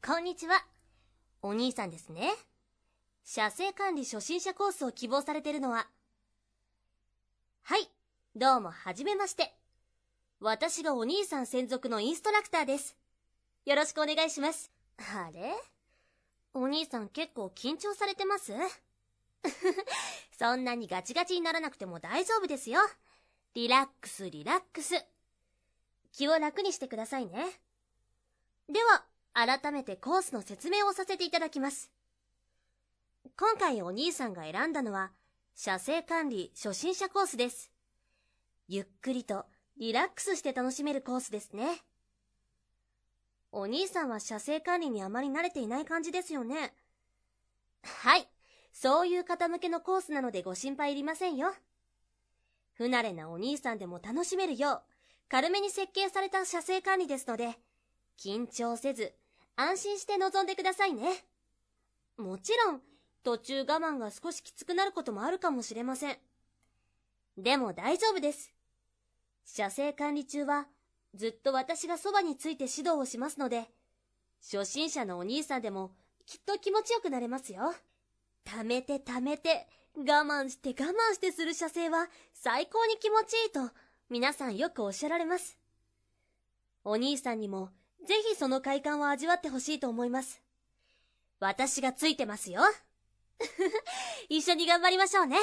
こんにちは。お兄さんですね。車制管理初心者コースを希望されているのは。はい、どうもはじめまして。私がお兄さん専属のインストラクターです。よろしくお願いします。あれ？お兄さん結構緊張されてます？そんなにガチガチにならなくても大丈夫ですよ。リラックスリラックス。気を楽にしてくださいね。では、改めてコースの説明をさせていただきます。今回お兄さんが選んだのは、車制管理初心者コースです。ゆっくりとリラックスして楽しめるコースですね。お兄さんは車制管理にあまり慣れていない感じですよね。はい、そういう方向けのコースなのでご心配いりませんよ。不慣れなお兄さんでも楽しめるよう、軽めに設計された車制管理ですので、緊張せず、安心して臨んでくださいね。もちろん、途中我慢が少しきつくなることもあるかもしれません。でも大丈夫です。車制管理中は、ずっと私がそばについて指導をしますので、初心者のお兄さんでもきっと気持ちよくなれますよ。溜めて溜めて、我慢してする車制は最高に気持ちいいと皆さんよくおっしゃられます。お兄さんにもぜひその快感を味わってほしいと思います。私がついてますよ。一緒に頑張りましょうね。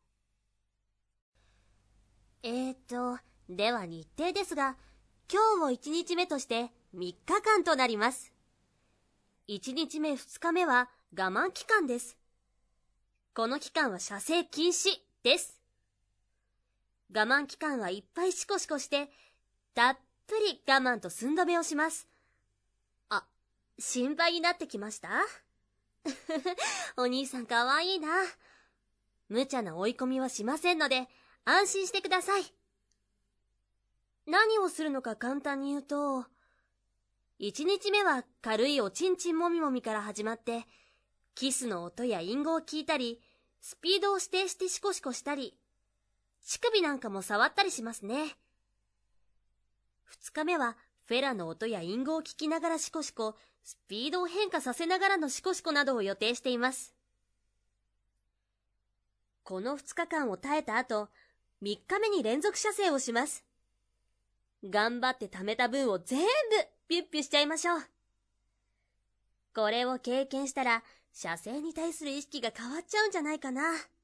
では日程ですが、今日を1日目として3日間となります。1日目2日目は我慢期間です。この期間は車制禁止です。我慢期間はいっぱいシコシコして、たっぷり我慢と寸止めをします。あ、心配になってきました？お兄さんかわいいな。無茶な追い込みはしませんので、安心してください。何をするのか簡単に言うと、1日目は軽いおちんちんもみもみから始まって、キスの音や隠語を聞いたり、スピードを指定してシコシコしたり、乳首なんかも触ったりしますね。2日目はフェラの音や隠語を聞きながらシコシコ、スピードを変化させながらのシコシコなどを予定しています。この2日間を耐えた後、3日目に連続射精をします。頑張って貯めた分を全部ピュッピュしちゃいましょう。これを経験したら、射精に対する意識が変わっちゃうんじゃないかな。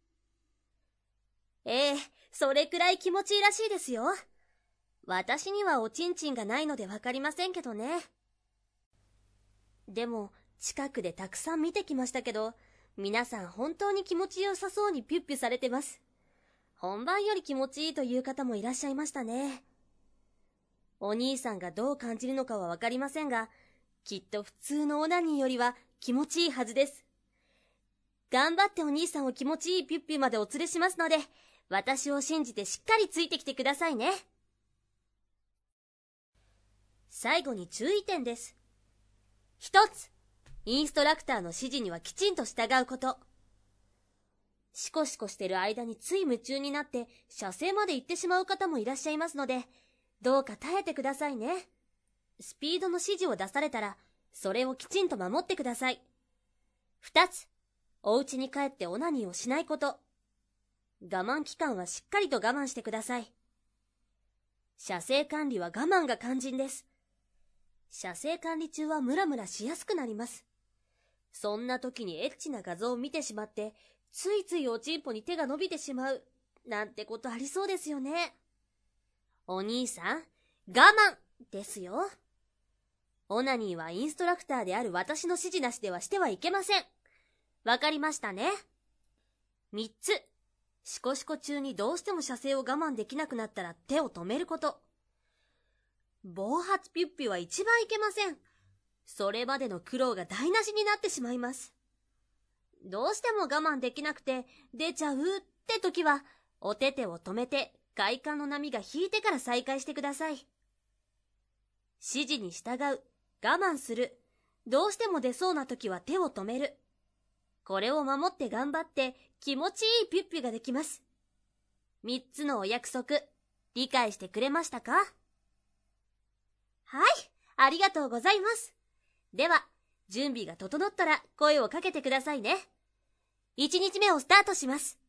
それくらい気持ちいいらしいですよ。私にはおちんちんがないのでわかりませんけどね。でも、近くでたくさん見てきましたけど、皆さん本当に気持ちよさそうにピュッピュされてます。本番より気持ちいいという方もいらっしゃいましたね。お兄さんがどう感じるのかはわかりませんが、きっと普通のオナニーよりは気持ちいいはずです。頑張ってお兄さんを気持ちいいピュッピュまでお連れしますので、私を信じてしっかりついてきてくださいね。最後に注意点です。一つ、インストラクターの指示にはきちんと従うこと。シコシコしてる間につい夢中になって射精まで行ってしまう方もいらっしゃいますので、どうか耐えてくださいね。スピードの指示を出されたら、それをきちんと守ってください。二つ、お家に帰ってオナニーをしないこと。我慢期間はしっかりと我慢してください。射精管理は我慢が肝心です。射精管理中はムラムラしやすくなります。そんな時にエッチな画像を見てしまって、ついついおちんぽに手が伸びてしまう、なんてことありそうですよね。お兄さん、我慢ですよ。オナニーはインストラクターである私の指示なしではしてはいけません。わかりましたね。3つ、シコシコ中にどうしても射精を我慢できなくなったら手を止めること。暴発ピュッピュは一番いけません。それまでの苦労が台無しになってしまいます。どうしても我慢できなくて出ちゃうって時は、お手手を止めて快感の波が引いてから再開してください。指示に従う、我慢する、どうしても出そうな時は手を止める。これを守って頑張って気持ちいいピュッピュができます。3つのお約束、理解してくれましたか？はい、ありがとうございます。では、 準備が整ったら声をかけてくださいね。1日目をスタートします。